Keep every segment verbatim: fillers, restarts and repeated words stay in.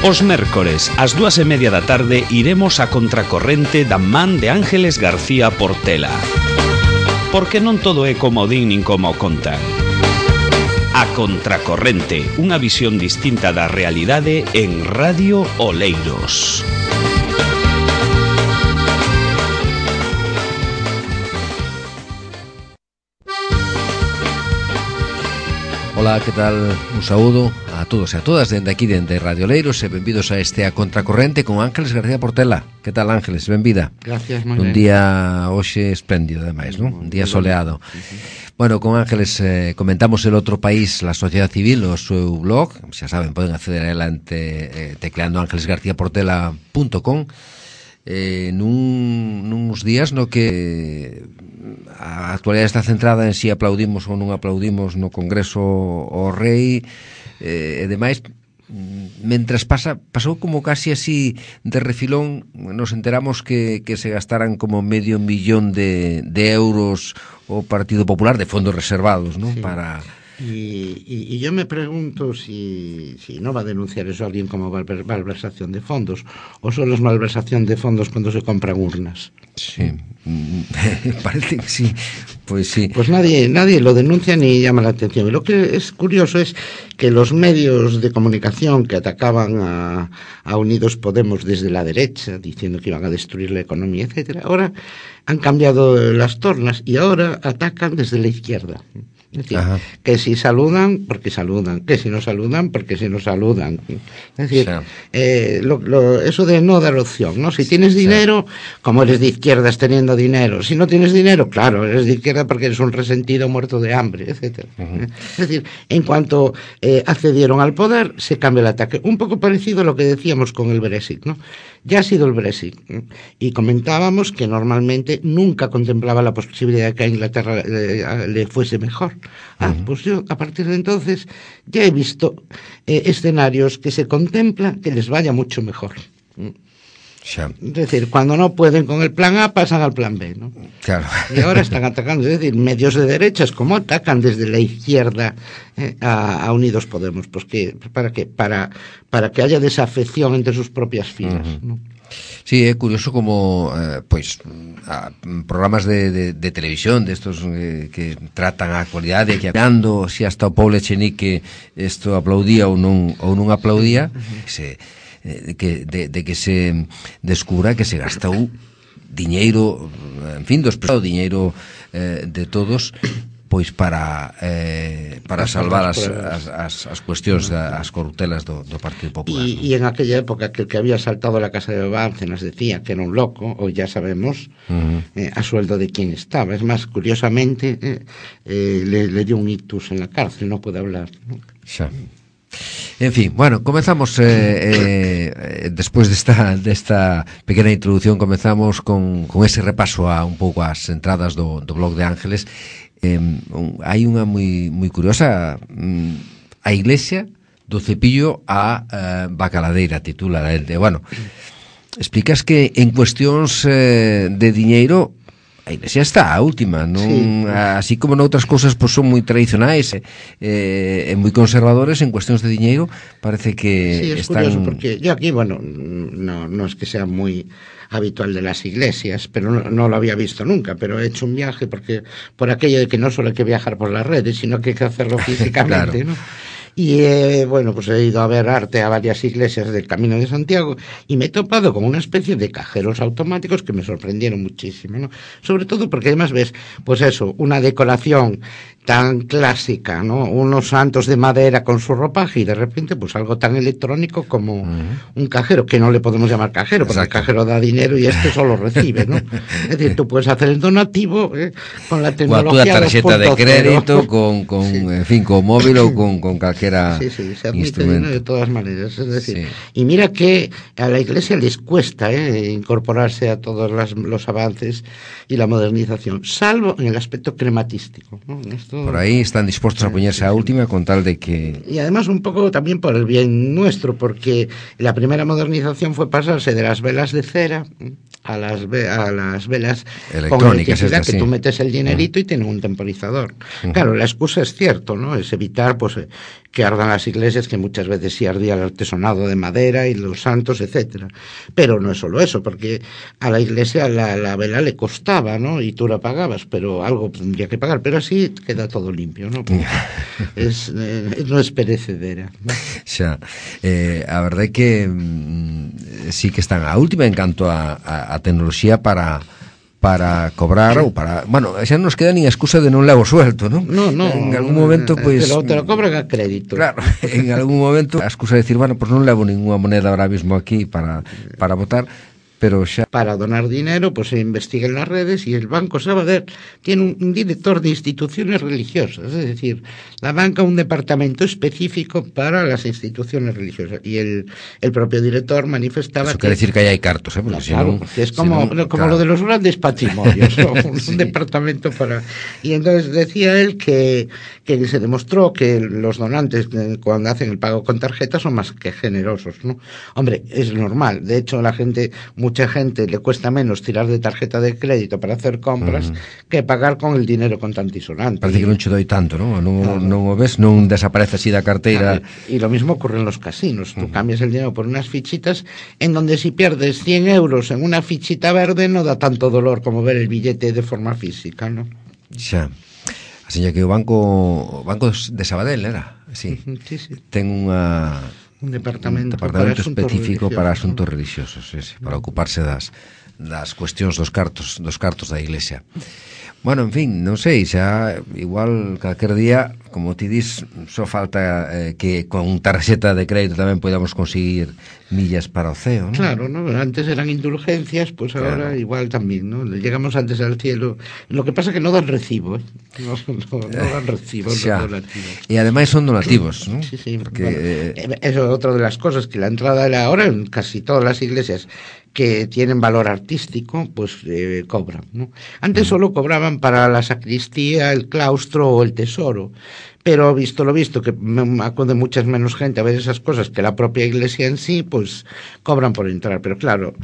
Os mércores, ás dúas e media da tarde, iremos a contracorrente da man de Ángeles García Portela. Porque non todo é como o din nin como o contan. A Contracorrente, unha visión distinta da realidade en Radio Oleiros. Ola, que tal? Un saúdo a todos e a todas dende aquí, dende Radio Oleiros, e benvidos a este A Contracorrente con Ángeles García Portela. Que tal, Ángeles? Benvida. Gracias, moi Un ben. día hoxe espléndido, ademais, non? Un día soleado. Bueno, con Ángeles eh, comentamos el outro país, la sociedade civil, o seu blog, xa saben, poden acceder a ela ante, eh, tecleando ángeles garcía portela punto com. Eh, nun, nuns días no que a actualidade está centrada en si aplaudimos ou non aplaudimos no Congreso o Rei eh, e demais. Mentras pasa, pasou como casi así de refilón, nos enteramos que, que se gastaran como medio millón de, de euros o Partido Popular de fondos reservados, ¿no? Sí. Para... Y, y, y yo me pregunto si, si no va a denunciar eso alguien como malver, malversación de fondos, o solo es malversación de fondos cuando se compran urnas. Sí, parece que sí, pues sí. Pues nadie, nadie lo denuncia ni llama la atención. Y lo que es curioso es que los medios de comunicación que atacaban a, a Unidos Podemos desde la derecha, diciendo que iban a destruir la economía, etcétera, ahora han cambiado las tornas y ahora atacan desde la izquierda. Es decir, Ajá. que si saludan, porque saludan, que si no saludan, porque si no saludan. Es decir, sí. eh, lo, lo, eso de no dar opción, ¿no? Si tienes dinero, sí. como eres de izquierdas teniendo dinero. Si no tienes dinero, claro, eres de izquierda porque eres un resentido muerto de hambre, etcétera. Uh-huh. Es decir, en cuanto eh, accedieron al poder, se cambia el ataque. Un poco parecido a lo que decíamos con el Brexit, ¿no? Ya ha sido el Brexit. Y comentábamos que normalmente nunca contemplaba la posibilidad de que a Inglaterra eh, le fuese mejor. Ah, uh-huh. Pues yo a partir de entonces ya he visto eh, escenarios que se contempla que les vaya mucho mejor. Sí. Es decir, cuando no pueden con el plan A pasan al plan B, ¿no? Claro. Y ahora están atacando, es decir, medios de derechas como atacan desde la izquierda eh, a, a Unidos Podemos, pues que para qué, para para que haya desafección entre sus propias filas, uh-huh. ¿no? Sí, é curioso como eh, pois a, programas de, de, de televisión destos eh, que tratan a actualidade, que hablando si hasta o Paul Echenique isto aplaudía ou non ou non aplaudía, uh-huh. se de que, de, de que se descubra que se gastou diñeiro, en fin, do expresado diñeiro eh, de todos, pois para eh, para salvar as, as, as, as cuestións, as corruptelas do, do Partido Popular. Y, ¿no? Y en aquella época que el que había saltado la casa de Bárcenas decía que era un loco, hoy ya sabemos uh-huh. eh, a sueldo de quién estaba. Es más, curiosamente eh, eh, le, le dio un ictus en la cárcel, no puede hablar, ¿no? Xa. En fin, bueno, comezamos eh, eh, despois desta, desta pequena introducción, comezamos con, con ese repaso a un pouco as entradas do, do blog de Ángeles. Eh, un, hai unha moi, moi curiosa, mm, a Iglesia do cepillo a eh, bacaladeira, titula el de, bueno, explicas que en cuestións eh, de diñeiro a Iglesia está a última, non, sí. Así como noutras cousas pois son moi tradicionais e eh, moi conservadores, en cuestións de diñeiro parece que sí, es están... curioso porque yo aquí, bueno, no, no es que sea muy habitual de las iglesias, pero no, no lo había visto nunca, pero he hecho un viaje porque por aquello de que no solo hay que viajar por las redes, sino que hay que hacerlo físicamente, claro. ¿no? Y eh, bueno, pues he ido a ver arte a varias iglesias del Camino de Santiago y me he topado con una especie de cajeros automáticos que me sorprendieron muchísimo, ¿no? Sobre todo porque además ves, pues eso, una decoración tan clásica, ¿no? Unos santos de madera con su ropaje y de repente pues algo tan electrónico como uh-huh. un cajero, que no le podemos llamar cajero, porque Exacto. el cajero da dinero y este solo recibe, ¿no? Es decir, tú puedes hacer el donativo eh, con la tecnología a tarxeta de crédito, con, con sí. en fin, con móvil ou con, con calquera sí, sí, se admite dinero de todas maneras, es decir, sí. y mira que a la Iglesia les cuesta eh, incorporarse a todos las, los avances y la modernización, salvo en el aspecto crematístico, ¿no? Esto, por ahí están dispuestos a ponerse a última con tal de que... Y además un poco también por el bien nuestro, porque la primera modernización fue pasarse de las velas de cera a las, ve a las velas con electricidad, que sí. Tú metes el dinerito uh-huh. y tiene un temporizador. Uh-huh. Claro, la excusa es cierto, ¿no? Es evitar pues que ardan las iglesias, que muchas veces sí ardía el artesonado de madera y los santos, etcétera. Pero no es solo eso, porque a la iglesia la, la vela le costaba, ¿no? Y tú la pagabas, pero algo tendría que pagar. Pero así queda todo limpio, ¿no? es, eh, no es perecedera, ¿no? Xa, eh, a verdade é que mm, sí que están a última en canto a, a, a tecnoloxía para para cobrar ou para... Bueno, xa non nos queda nin excusa de non levo suelto, non? No, no. En algún momento, pois... Pues, te lo cobran a crédito. Claro, en algún momento a excusa de decir, bueno, pois pues non levo ninguna moneda ahora mismo aquí para, para votar, pero xa... Para donar dinero, pues se investiga en las redes y el Banco Sabadell tiene un, un director de instituciones religiosas, es decir, la banca un departamento específico para las instituciones religiosas y el, el propio director manifestaba eso que... quiere decir que ahí hay cartos, ¿eh? Porque no, si claro, no, porque es como, si no, como claro. lo de los grandes patrimonios, ¿no? un, sí. un departamento para... Y entonces decía él que, que se demostró que los donantes cuando hacen el pago con tarjeta son más que generosos, ¿no? Hombre, es normal, de hecho la gente... Mucha gente le cuesta menos tirar de tarjeta de crédito para hacer compras uh-huh. que pagar con el dinero contantisonante. Parece que non che doi tanto, non? Non, claro. non o ves, non desaparece así da carteira. Claro. Y lo mismo ocurre en los casinos. Tú uh-huh. cambias el dinero por unas fichitas en donde si pierdes cien euros en una fichita verde no da tanto dolor como ver el billete de forma física, ¿no? Xa. Así que o banco o banco de Sabadell era, sí. Uh-huh. Sí, sí. Ten unha un departamento, un departamento para específico religiosos, para asuntos ¿no? religiosos, sí, sí, para ocuparse das, das cuestións dos cartos dos cartos da iglesia. Bueno, en fin, non sei, xa igual calquer día, como ti dis, só falta eh, que con tarxeta de crédito tamén podamos conseguir millas para o ceo, ¿no? Claro, ¿no? Antes eran indulgencias, pues ahora claro. igual también, ¿no? Llegamos antes al cielo. Lo que pasa es que no dan recibo, ¿eh? No, no, no dan recibo. Xa. No E ademais son donativos, ¿no? Sí, sí. Porque, bueno, eh... eso es otra de las cosas, que la entrada de ahora en casi todas las iglesias que tienen valor artístico, pues eh, cobran, ¿no? Antes solo cobraban para la sacristía, el claustro o el tesoro, pero visto lo visto, que acude muchas menos gente a ver esas cosas que la propia iglesia en sí, pues cobran por entrar. Pero claro,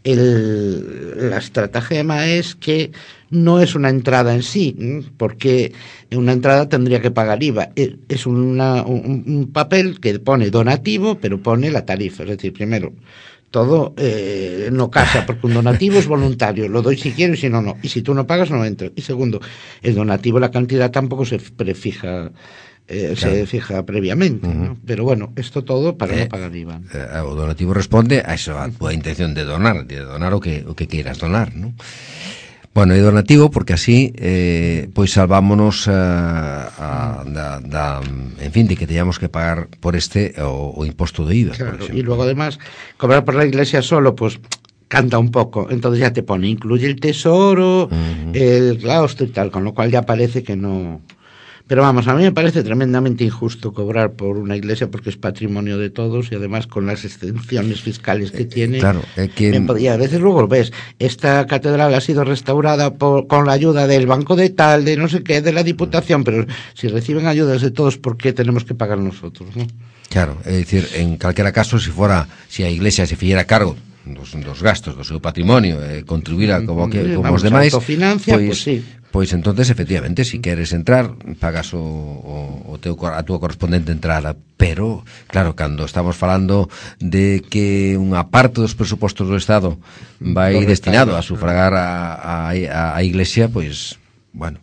el, la estratagema es que no es una entrada en sí, porque una entrada tendría que pagar I V A. Es una, un, un papel que pone donativo, pero pone la tarifa, es decir, primero... Todo eh, no casa, porque un donativo es voluntario, lo doy si quiero y si no, no. Y si tú no pagas, no entro. Y segundo, el donativo, la cantidad tampoco se prefija, eh, claro. se fija previamente, uh-huh. ¿no? Pero bueno, esto todo para eh, no pagar I V A. Eh, o donativo responde a eso, a tu intención de donar, de donar o que, o que queiras donar, ¿no? Bueno, é donativo porque así eh, pois salvámonos uh, a, da, da, en fin, de que teñamos que pagar por este o, o imposto de I V A. Claro, y luego además cobrar por la iglesia solo, pues canta un poco, entonces ya te pone, incluye el tesoro, uh-huh. el claustro y tal, con lo cual ya parece que no... Pero vamos, a mí me parece tremendamente injusto cobrar por una iglesia porque es patrimonio de todos y además con las exenciones fiscales que tiene. Claro, eh, que... Y a veces luego ves, esta catedral ha sido restaurada por, con la ayuda del banco de tal, de no sé qué, de la Diputación, pero si reciben ayudas de todos, ¿por qué tenemos que pagar nosotros, no? Claro, é dicir, en calquera caso, si fora, si a iglesia se fixera cargo dos, dos gastos do seu patrimonio e eh, contribuira como que como Vamos, os demais, pois, pues sí. Pois entonces, efectivamente, si queres entrar, pagas o, o, o teu, a túa correspondente entrada, pero, claro, cando estamos falando de que unha parte dos presupostos do Estado vai do destinado Estado, a sufragar a, a, a Iglesia, pois, bueno...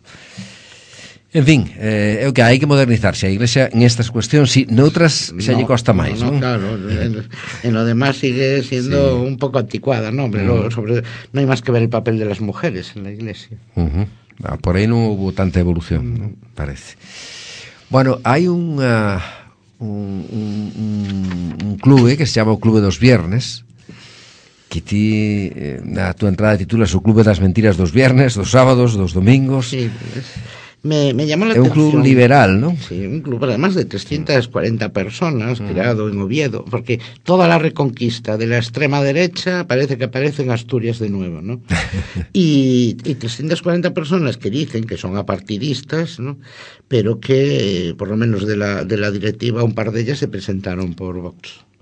En fin, eh, é o que hai que modernizarse. A Iglesia en estas cuestións, si, noutras xa lle costa máis, no, non? No, claro, en, en lo demás sigue siendo sí. un pouco anticuada, ¿no? Hombre, uh-huh. lo, sobre, no hai máis que ver el papel de las mujeres en la Iglesia. Uh-huh. Ah, por aí non hubo tanta evolución, uh-huh. ¿no? Parece. Bueno, hai un, uh, un, un, un clube que se chama o Clube dos Viernes, que ti, eh, na túa entrada titulas o Clube das Mentiras dos Viernes, dos sábados, dos domingos. Sí, es... Me, me llamó la é un atención. Club liberal, ¿no? Sí, un club además de trescientas cuarenta personas, mm. creado en Oviedo, porque toda la reconquista de la extrema derecha parece que aparece en Asturias de nuevo, ¿no? y, y trescientas cuarenta personas que dicen que son apartidistas, ¿no? Pero que, por lo menos de la, de la directiva, un par de ellas se presentaron por Vox.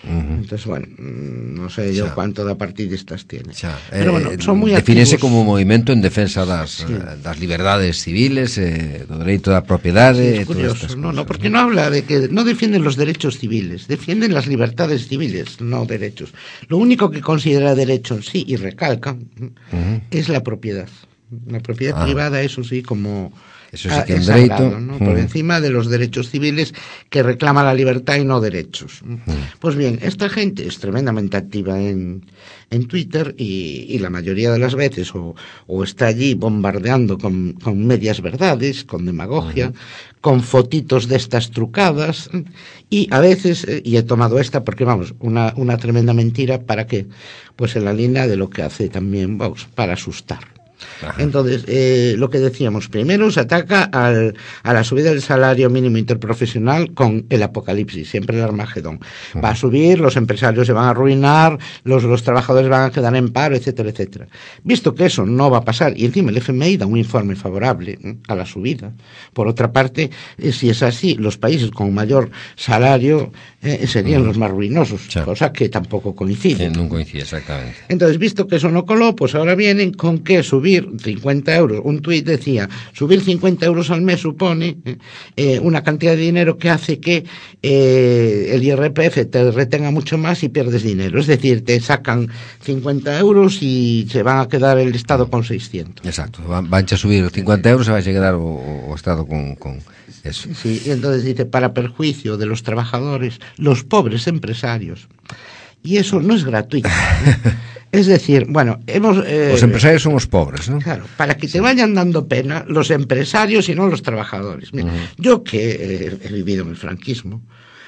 Uh-huh. Entonces, bueno, no sé yo xa. cuánto de partidistas tiene. Xa. Pero bueno, son muy Defínese activos. como un movimento en defensa das, sí. das liberdades civiles, eh, do dereito da propiedade. Sí, es curioso, no, no, porque no habla de que no defienden los derechos civiles, defienden las libertades civiles, no derechos. Lo único que considera derecho en sí, y recalca, uh-huh. es la propiedad. La propiedad ah. privada, eso sí, como... Eso sí que es un derecho, sagrado, ¿no? Por mm. encima de los derechos civiles que reclama la libertad y no derechos. Mm. Pues bien, esta gente es tremendamente activa en, en Twitter y, y la mayoría de las veces o, o está allí bombardeando con, con medias verdades, con demagogia, mm. con fotitos de estas trucadas y a veces, y he tomado esta porque vamos, una, una tremenda mentira, ¿para qué? Pues en la línea de lo que hace también Vox, para asustar. Ajá. Entonces, eh, lo que decíamos, primero se ataca al, a la subida del salario mínimo interprofesional con el apocalipsis, siempre el Armagedón. Ajá. Va a subir, los empresarios se van a arruinar, los, los trabajadores van a quedar en paro, etcétera, etcétera. Visto que eso no va a pasar, y encima el F M I da un informe favorable ¿eh? a la subida. Por otra parte, eh, si es así, los países con mayor salario eh, serían Ajá. los más ruinosos, sí. cosa que tampoco coincide. Sí, no coincide, exactamente. Entonces, visto que eso no coló, pues ahora vienen con que subir cincuenta euros, un tuit decía, subir cincuenta euros al mes supone eh, una cantidad de dinero que hace que eh, el I R P F te retenga mucho más y pierdes dinero, es decir, te sacan cincuenta euros y se van a quedar el Estado con seiscientos. Exacto, van, van a subir cincuenta euros y va a quedar o, o Estado con, con eso. Sí, y entonces dice, para perjuicio de los trabajadores, los pobres empresarios, y eso no es gratuito, ¿no? Es decir, bueno, hemos... Eh, los empresarios son los pobres, ¿no? Claro, para que te vayan dando pena los empresarios y no los trabajadores. Mira, uh-huh. yo que eh, he vivido en el franquismo,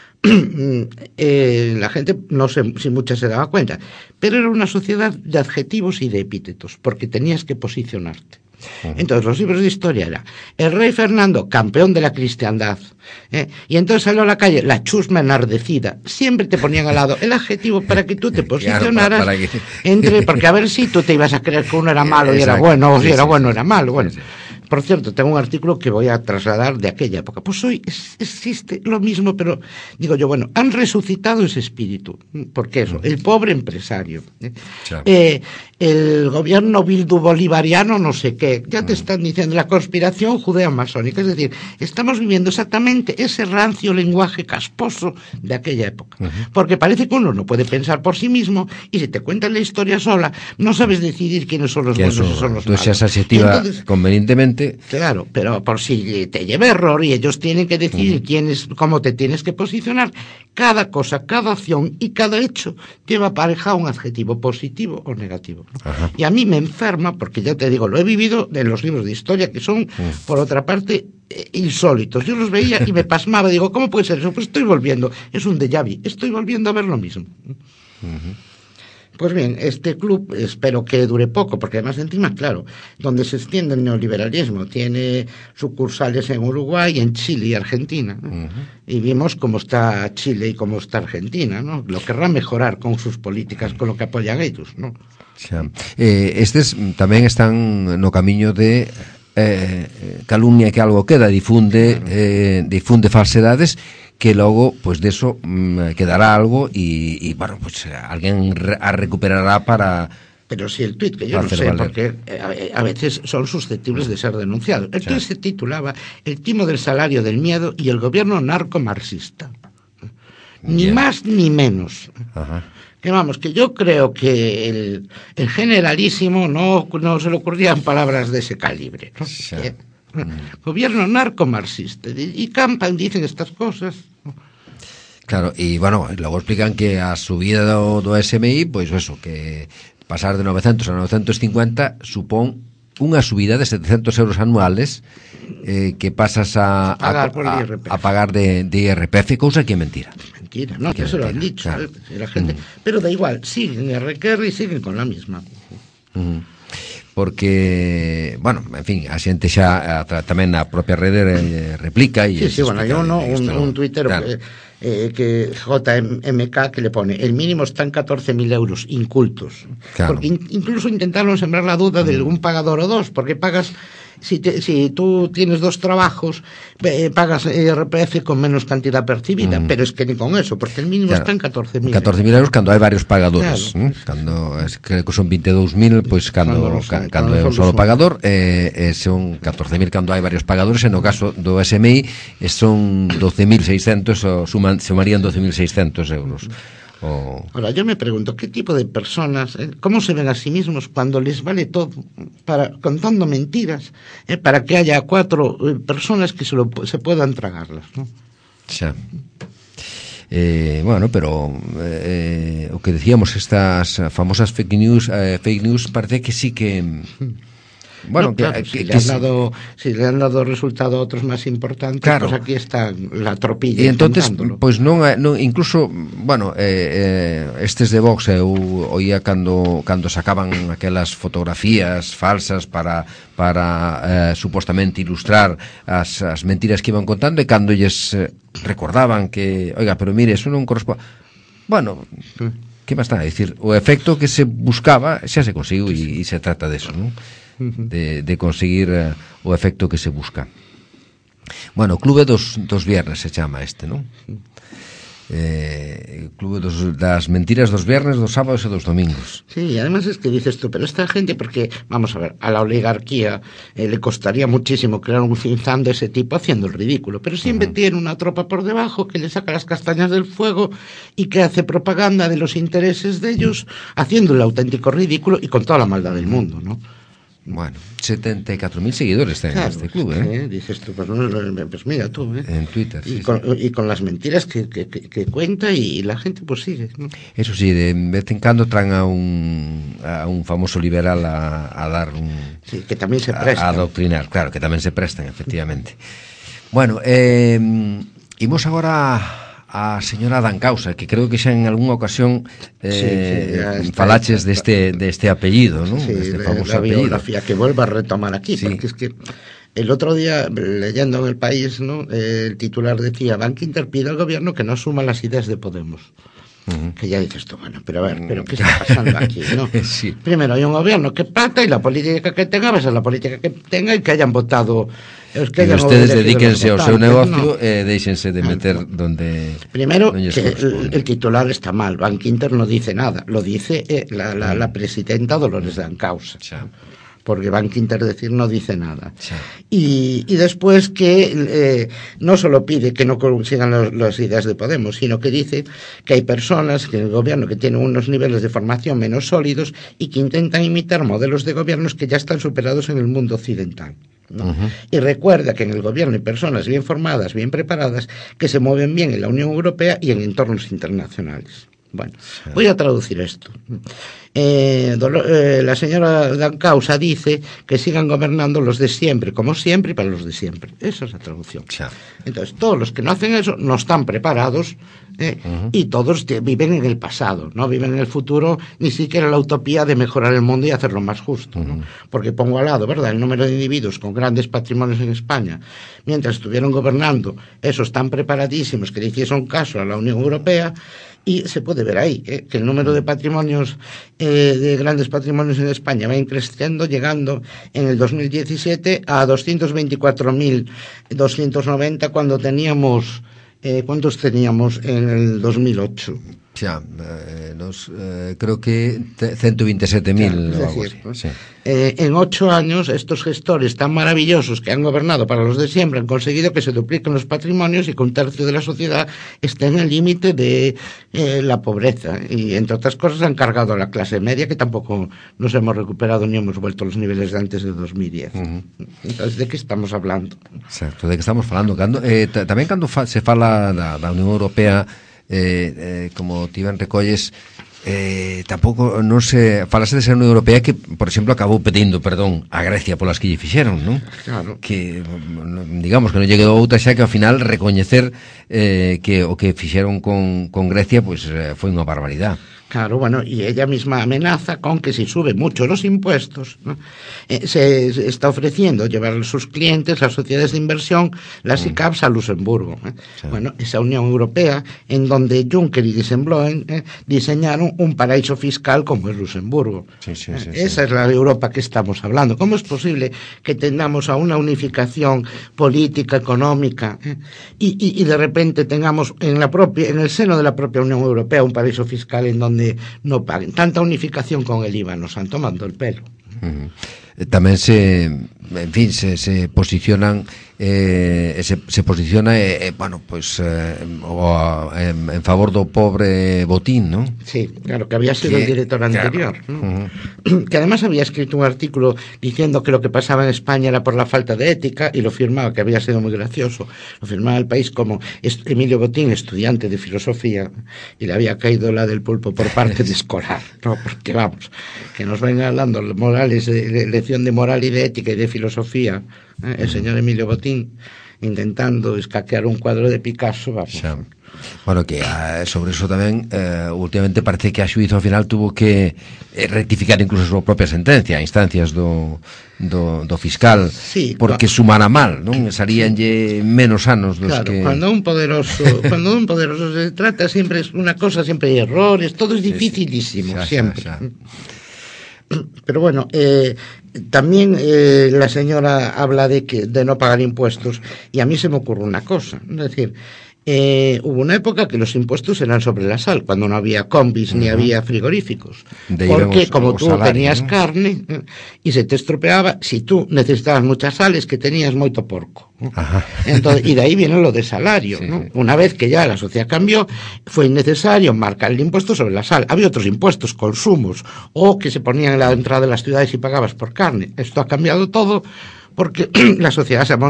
eh, la gente, no sé si mucha se daba cuenta, pero era una sociedad de adjetivos y de epítetos, porque tenías que posicionarte. Uh-huh. Entonces los libros de historia era el rey Fernando, campeón de la cristiandad, ¿eh? Y entonces salió a la calle la chusma enardecida, siempre te ponían al lado el adjetivo para que tú te posicionaras claro, para, para que... entre, porque a ver si tú te ibas a creer que uno era malo y Exacto. era bueno, o si sí, era sí, bueno sí. era malo, bueno. Sí, sí. Por cierto, tengo un artículo que voy a trasladar de aquella época. Pues hoy es, existe lo mismo, pero digo yo, bueno, han resucitado ese espíritu. Porque eso, el pobre empresario, ¿eh? Claro. Eh, el gobierno bildu bolivariano, no sé qué, ya te están diciendo la conspiración judeo-masónica. Es decir, estamos viviendo exactamente ese rancio lenguaje casposo de aquella época. Uh-huh. Porque parece que uno no puede pensar por sí mismo y si te cuentan la historia sola, no sabes decidir quiénes son los buenos y son los malos. Entonces, adjetiva Entonces, convenientemente. Claro, pero por si te lleva error y ellos tienen que decidir uh-huh. quién es, cómo te tienes que posicionar, cada cosa, cada acción y cada hecho lleva aparejado un adjetivo positivo o negativo. Uh-huh. Y a mí me enferma, porque ya te digo, lo he vivido en los libros de historia que son, uh-huh. por otra parte, eh, insólitos. Yo los veía y me pasmaba, digo, ¿cómo puede ser eso? Pues estoy volviendo, es un déjà vu, estoy volviendo a ver lo mismo. Uh-huh. Pues bien, este club espero que dure poco, porque además encima, claro, donde se extiende el neoliberalismo, tiene sucursales en Uruguay, en Chile y Argentina, ¿no? Uh-huh. Y vimos cómo está Chile y cómo está Argentina, ¿no? Lo querrá mejorar con sus políticas, con lo que apoyan ellos, ¿no? Xa. Eh, estes tamén están no camiño de eh, calumnia que algo queda, difunde, claro. eh, difunde falsedades, que logo, pues de eso mmm, quedará algo y, y bueno, pues alguien re, recuperará para... Pero si el tuit, que yo no sé, valer. porque eh, a veces son susceptibles de ser denunciados. El tuit se titulaba El timo del salario del miedo y el gobierno narcomarxista. Ni Bien. más ni menos. Ajá. Que vamos, que yo creo que el, el generalísimo no, no se le ocurrían palabras de ese calibre, ¿no? Sí. Eh, Mm. Gobierno narcomarxista y campan, dicen estas cosas. Claro, e bueno, logo explican que a subida do, do S M I, pois eso, que pasar de novecentos a novecentos cincuenta supón unha subida de setecentos euros anuales eh, que pasas a, a, pagar, a, a, a pagar de, de I R P F, cousa que é mentira. Mentira, no, que, que eso lo han dicho, claro. eh, la gente, mm. pero da igual, siguen R Q R y siguen con la misma. Mm. Porque, bueno, en fin, a xente xa a, tamén na propia rede eh, replica e sí, sí, bueno, yo no, un, un tuitero claro. que, eh, que J M K que le pone el mínimo están catorce mil euros incultos, claro. porque in, incluso intentaron sembrar la duda de un pagador o dos, porque pagas si, te, si tú tienes dos trabajos, eh, pagas I R P F con menos cantidad percibida, mm. pero es que ni con eso, porque el mínimo claro, está en catorce mil. catorce mil euros cando hai varios pagadores, claro. ¿eh? Cando es, creo que son veintidós mil, pois pues, cando, cando, ca, cando é un solo pagador, eh, eh, son catorce mil cando hai varios pagadores, e no caso do S M I son doce mil seiscentos, o suman, sumarían doce mil seiscentos euros. O... Ahora, yo me pregunto, ¿qué tipo de personas, eh, cómo se ven a sí mismos cuando les vale todo, para contando mentiras, eh, para que haya cuatro eh, personas que se, lo, se puedan tragarlas, ¿no? Xa. Eh, bueno, pero eh, o que decíamos, estas famosas fake news, eh, fake news parece que sí que... Bueno, no, claro, que, si, que, le han dado, si le han dado resultado a otros más importantes, claro, pues aquí está la tropilla. E entonces, pois pues non, non incluso, bueno, eh, eh, estes de Vox eu oía cando cando sacaban aquelas fotografías falsas para para eh, supostamente ilustrar as, as mentiras que iban contando, e cando lles eh, recordaban que, oiga, pero mire, eso non corresponde. Bueno, que máis está a dicir, o efecto que se buscaba xa se conseguiu, e, e se trata de eso, non? De, de conseguir uh, o efecto que se busca. Bueno, Clube dos, dos Viernes se chama este, non? Eh, Clube dos, das mentiras dos viernes, dos sábados e dos domingos. Sí, además es que dices tú, pero esta gente, porque, vamos a ver, a la oligarquía eh, le costaría muchísimo crear un think tank de ese tipo haciendo el ridículo, pero siempre uh-huh. tiene una tropa por debajo que le saca las castañas del fuego y que hace propaganda de los intereses de ellos, haciendo el auténtico ridículo y con toda la maldad del mundo, ¿no? Bueno, setenta y cuatro mil seguidores está claro, en este club, ¿eh? ¿eh? Dices tú, pues, no, pues mira tú, ¿eh? En Twitter, y, sí, con, sí. y con las mentiras que, que, que, que cuenta, y la gente pues sigue, ¿no? Eso sí, de vez en cuando traen a un, a un famoso liberal a, a dar un... Sí, que también se prestan. A, a adoctrinar, claro, que tamén se prestan, efectivamente. Bueno, eh, imos agora... a señora Dancausa, que creo que xa en algunha ocasión eh, sí, sí, falaches deste, deste apellido, ¿no? Sí, deste la famoso apellido. biografía que vuelva a retomar aquí, sí. Porque es que el otro día, leyendo en El País, ¿no? Eh, el titular decía: Bank Inter pide al gobierno que no asuma las ideas de Podemos. Uh-huh. Que ya dices tú, bueno, pero a ver, pero ¿qué está pasando aquí, no? Sí. Primero hay un gobierno que pacta, y la política que tenga va a ser la política que tenga, y que hayan votado. Es que y ustedes dedíquense ao seu negocio, no. E eh, deixense de meter no. donde... Primero, donde que el, el titular está mal. Bank Inter no dice nada, lo dice eh, la, la, la presidenta Dolores Dancausa. Sí. Porque Bank Inter decir no dice nada. Sí. Y, y después que eh, no solo pide que no sigan los, las ideas de Podemos, sino que dice que hay personas que en el gobierno que tienen unos niveles de formación menos sólidos y que intentan imitar modelos de gobiernos que ya están superados en el mundo occidental, ¿no? Uh-huh. Y recuerda que en el gobierno hay personas bien formadas, bien preparadas, que se mueven bien en la Unión Europea y en entornos internacionales. Bueno, sí. Voy a traducir esto. Eh, Dolor, eh, la señora Dancausa dice que sigan gobernando los de siempre, como siempre, y para los de siempre. Esa es la traducción. Sí. Entonces, todos los que no hacen eso no están preparados, eh, uh-huh. y todos te, viven en el pasado, no viven en el futuro, ni siquiera la utopía de mejorar el mundo y hacerlo más justo, uh-huh. ¿no? Porque pongo al lado, ¿verdad?, el número de individuos con grandes patrimonios en España, mientras estuvieron gobernando esos tan preparadísimos que le hicieron caso a la Unión Europea. Y se puede ver ahí eh, que el número de patrimonios, eh, de grandes patrimonios en España va creciendo, llegando en el dos mil diecisiete a doscientos veinticuatro mil doscientos noventa, cuando teníamos, eh, ¿cuántos teníamos en el dos mil ocho? Xa, eh, nos, eh, creo que ciento veintisiete mil o algo así. Sí. Eh, en ocho años, estos gestores tan maravillosos que han gobernado para los de siempre han conseguido que se dupliquen los patrimonios y que un tercio de la sociedad esté en el límite de eh, la pobreza. Y, entre otras cosas, han cargado a la clase media, que tampoco nos hemos recuperado ni hemos vuelto a los niveles de antes de dos mil diez. Uh-huh. Entonces, ¿de qué estamos hablando? Exacto, de que estamos falando. Cando, eh, t- tamén cando fa, se fala da, da Unión Europea, Eh, eh, como ti ben recolles, eh, tampouco non se falase de ser Unión Europea, que, por exemplo, acabou pedindo perdón a Grecia polas que lle fixeron, non? Claro. Que, digamos, que non lle quedou outra xa que ao final recoñecer eh, que o que fixeron con, con Grecia, pois, pues, eh, foi unha barbaridade. Claro, bueno, y ella misma amenaza con que si sube mucho los impuestos, ¿no? eh, se, se está ofreciendo llevar a sus clientes, las sociedades de inversión, las I C A Ps a Luxemburgo. ¿eh? Sí. Bueno, esa Unión Europea en donde Juncker y Dijsselbloem eh, diseñaron un paraíso fiscal como es Luxemburgo. Sí, sí, sí, eh, esa sí. es la Europa que estamos hablando. ¿Cómo es posible que tengamos a una unificación política, económica, eh, y, y, y de repente tengamos en la propia, en el seno de la propia Unión Europea un paraíso fiscal en donde no paguen? Tanta unificación con el I V A nos han tomado el pelo. Uh-huh. Tamén se, en fin, se, se posicionan eh, se, se posiciona eh, bueno, pues eh, o a, en, en favor do pobre Botín, ¿no? Sí, claro, que había sido que, el director anterior, claro. ¿no? Uh-huh. Que además había escrito un artículo diciendo que lo que pasaba en España era por la falta de ética y lo firmaba, que había sido muy gracioso, lo firmaba el País como Emilio Botín, estudiante de filosofía, y le había caído la del pulpo por parte de escolar, ¿no? Porque vamos, que nos vengan dando morales, de, lección de moral y de ética y de filosofía, ¿eh? El señor Emilio Botín intentando escaquear un cuadro de Picasso, vamos. Sí. Bueno, que uh, sobre eso tamén uh, últimamente parece que a xuízo ao final tuvo que eh, rectificar incluso a súa propia sentencia a instancias do, do, do fiscal, sí, porque claro. Sumara mal, non? Saríanlle menos anos dos claro, que... cuando un poderoso cuando un poderoso se trata siempre es una cosa, siempre hay errores, todo es dificilísimo, sí, sí. siempre. Xa, xa. Pero bueno, eh, también eh, la señora habla de que de no pagar impuestos, y a mí se me ocurre una cosa, es decir, eh, hubo una época que los impuestos eran sobre la sal, cuando no había combis uh-huh. ni había frigoríficos, de porque como tú salario, tenías ¿no? carne eh, y se te estropeaba, si tú necesitabas mucha sal es que tenías moito porco. Ajá. Entonces, y de ahí viene lo de salario, sí, ¿no? Sí. Una vez que ya la sociedad cambió, fue innecesario marcar el impuesto sobre la sal. Había otros impuestos, consumos, o que se ponían en la entrada de las ciudades y pagabas por carne. Esto ha cambiado todo porque la sociedad se ha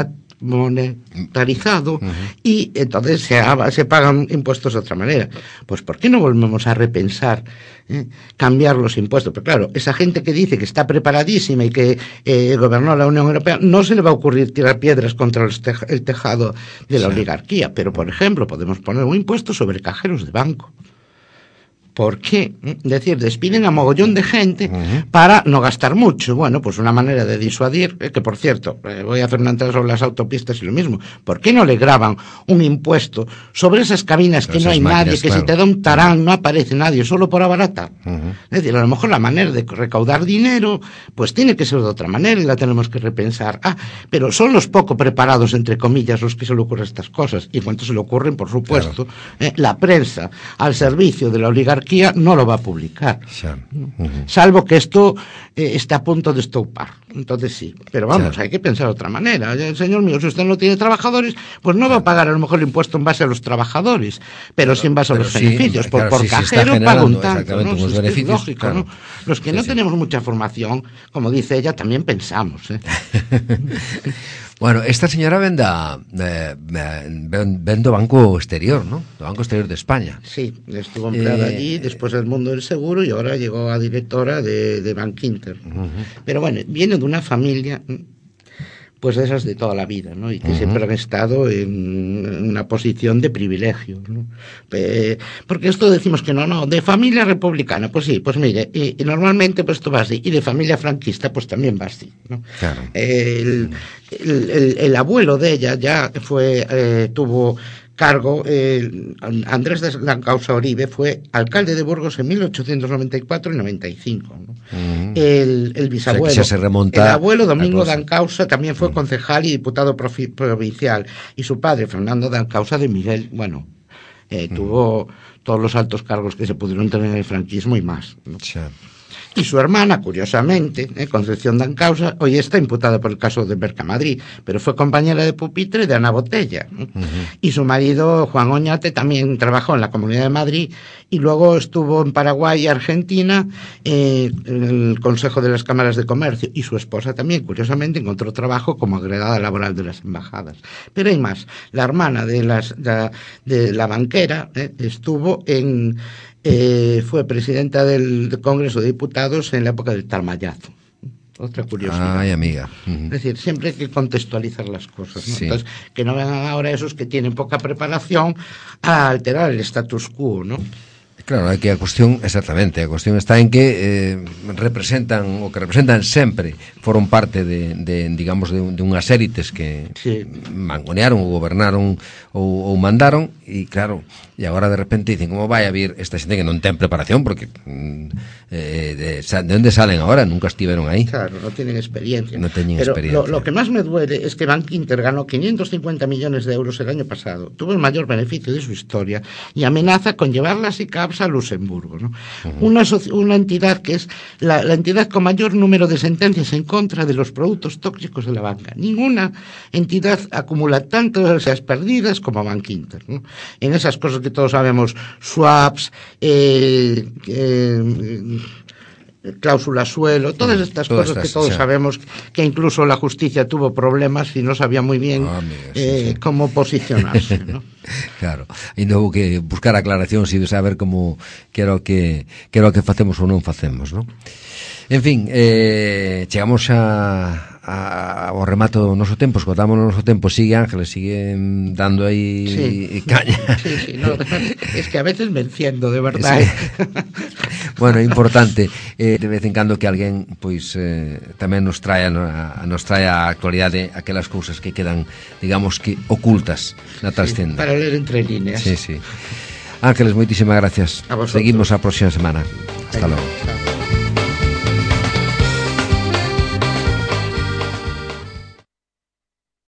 monetarizado uh-huh. y entonces se, se pagan impuestos de otra manera. Pues ¿por qué no volvemos a repensar eh, cambiar los impuestos? Pero claro, esa gente que dice que está preparadísima y que eh, gobernó la Unión Europea, no se le va a ocurrir tirar piedras contra el, tej- el tejado de la sí. oligarquía, pero por ejemplo podemos poner un impuesto sobre cajeros de banco. ¿Por qué? Es decir, despiden a mogollón de gente uh-huh. para no gastar mucho. Bueno, pues una manera de disuadir, eh, que por cierto, eh, voy a hacer una entrada sobre las autopistas y lo mismo. ¿Por qué no le graban un impuesto sobre esas cabinas que esas no hay máquinas, nadie, que claro. si te da un tarán no aparece nadie, solo por abarata? Uh-huh. Es decir, a lo mejor la manera de recaudar dinero, pues tiene que ser de otra manera y la tenemos que repensar. Ah, pero son los poco preparados, entre comillas, los que se le ocurren estas cosas. Y cuando se le ocurren, por supuesto, claro. eh, la prensa al servicio de la oligarquía no lo va a publicar, sí. uh-huh. salvo que esto eh, esté a punto de estopar. Entonces sí, pero vamos, sí. hay que pensar de otra manera. Señor mío, si usted no tiene trabajadores, pues no va a pagar a lo mejor el impuesto en base a los trabajadores, pero, pero sí en base a los sí, beneficios. Claro, por, por si cajero paga un tanto, ¿no? Unos beneficios, es lógico, claro. ¿no? Los que sí, no sí. tenemos mucha formación, como dice ella, también pensamos, ¿eh? Bueno, esta señora venda eh, vendo Banco Exterior, ¿no? Do Banco Exterior de España. Sí, estuvo empleada eh, allí, después del mundo del seguro y ahora llegó a directora de, de Bankinter. Uh-huh. Pero bueno, viene de una familia, pues de esas de toda la vida, ¿no? Y que uh-huh. siempre han estado en una posición de privilegio, ¿no? Eh, porque esto decimos que no, no, de familia republicana, pues sí, pues mire, y, y normalmente pues esto va así, y de familia franquista pues también va así, ¿no? Claro. Eh, el, el, el, el abuelo de ella ya fue, eh, tuvo cargo, eh, Andrés de Dancausa Oribe fue alcalde de Burgos en mil ochocientos noventa y cuatro y noventa y cinco, ¿no? Uh-huh. el, el bisabuelo, o sea, se remonta el abuelo Domingo Dancausa también fue uh-huh. concejal y diputado profi- provincial, y su padre Fernando Dancausa de Miguel, bueno, eh, uh-huh. tuvo todos los altos cargos que se pudieron tener en el franquismo y más, ¿no? Sí. Y su hermana, curiosamente, eh, Concepción Dancausa, hoy está imputada por el caso de Mercamadrid, pero fue compañera de pupitre de Ana Botella. ¿no? Uh-huh. Y su marido, Juan Oñate, también trabajó en la Comunidad de Madrid y luego estuvo en Paraguay y Argentina eh, en el Consejo de las Cámaras de Comercio. Y su esposa también, curiosamente, encontró trabajo como agregada laboral de las embajadas. Pero hay más. La hermana de, las, de, de la banquera eh, estuvo en... Eh, fue presidenta del Congreso de Diputados en la época del Talmallazo. Otra curiosidad. Ay, amiga. Uh-huh. Es decir, siempre hay que contextualizar las cosas, ¿no? Sí. Entonces, que no vengan ahora esos que tienen poca preparación a alterar el status quo, ¿no? Claro, é que a cuestión, exactamente, a cuestión está en que eh, representan, o que representan sempre, foron parte de, de digamos, de, de unhas élites que sí. mangonearon ou gobernaron ou, ou mandaron, e claro, e agora de repente dicen, como vai a vir esta xente que non ten preparación, porque eh, de, de onde salen agora? Nunca estiveron aí. Claro, non tienen experiencia. No teñen Pero experiencia. Lo, lo que más me duele es que Bank Inter ganó quinientos cincuenta millones de euros el año pasado, tuvo el mayor beneficio de su historia y amenaza con llevar las I C A Ps a Luxemburgo, ¿no? Uh-huh. una, una entidad que es la, la entidad con mayor número de sentencias en contra de los productos tóxicos de la banca. Ninguna entidad acumula tantas pérdidas como Bank Inter, ¿no? En esas cosas que todos sabemos, swaps, eh, eh, cláusula suelo, todas estas todas cosas estas, que todos o sea, sabemos, que incluso la justicia tuvo problemas y no sabía muy bien oh, amiga, sí, eh, sí. cómo posicionarse, ¿no? Claro, e non hubo que buscar aclaracións e saber como que era o que, que era o que facemos ou non facemos, ¿no? En fin, eh, chegamos a, a, ao remato do noso tempo, esgotamos o noso tempo, sigue Ángeles, sigue dando aí sí. caña. Sí, sí, no, es que a veces me enciendo, de verdad. Sí. Bueno, é importante eh, de vez en cando que alguén pois eh, tamén nos traia a, nos traia a actualidade aquelas cousas que quedan, digamos que ocultas na trascenda. Sí, para ler entre líneas. Sí, sí. Ángeles, moitísimas gracias. Seguimos a próxima semana. Hasta logo.